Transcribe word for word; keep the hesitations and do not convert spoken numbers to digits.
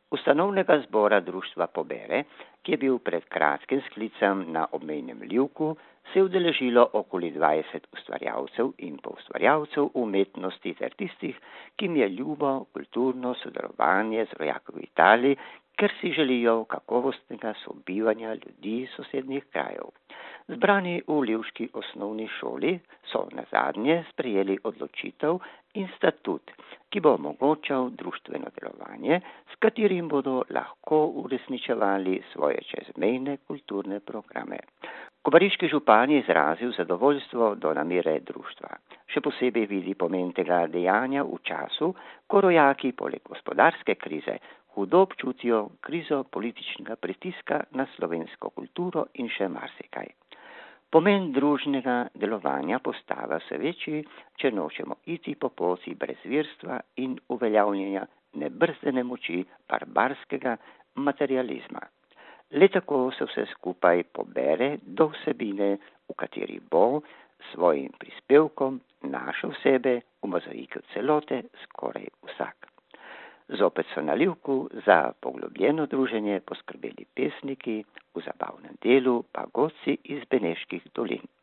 Ustanovnega zbora društva Pobere, ki je bil pred kratkim sklican na obmejnem Livku, se je udeležilo okoli dvajset ustvarjalcev in poustvarjalcev umetnosti ter tistih, ki jim je ljubo kulturno sodelovanje z rojaki v Italiji, ker si želijo kakovostnega sobivanja ljudi sosednjih krajev. Zbrani v ljuški osnovni šoli so nazadnje sprejeli odločitev in statut, ki bo omogočal društveno delovanje, s katerim bodo lahko uresničevali svoje čezmejne kulturne programe. Kobariški župan je izrazil zadovoljstvo do namere društva. Še posebej vidi pomen tega dejanja v času, ko rojaki poleg gospodarske krize hudo občutijo krizo političnega pritiska na slovensko kulturo in še marsikaj. Pomen družnega delovanja postava se večji, če nočemo iti po poti brezvirstva in uveljavljanja nebrzdane moči barbarskega materializma. Le tako se vse skupaj pobere do vsebine, v kateri bo svojim prispevkom našel sebe v mozaiku celote skoraj vsak. Zopet so na Livku za poglobljeno druženje poskrbeli pesniki, v zabavnem delu pa godci iz Beneških dolin.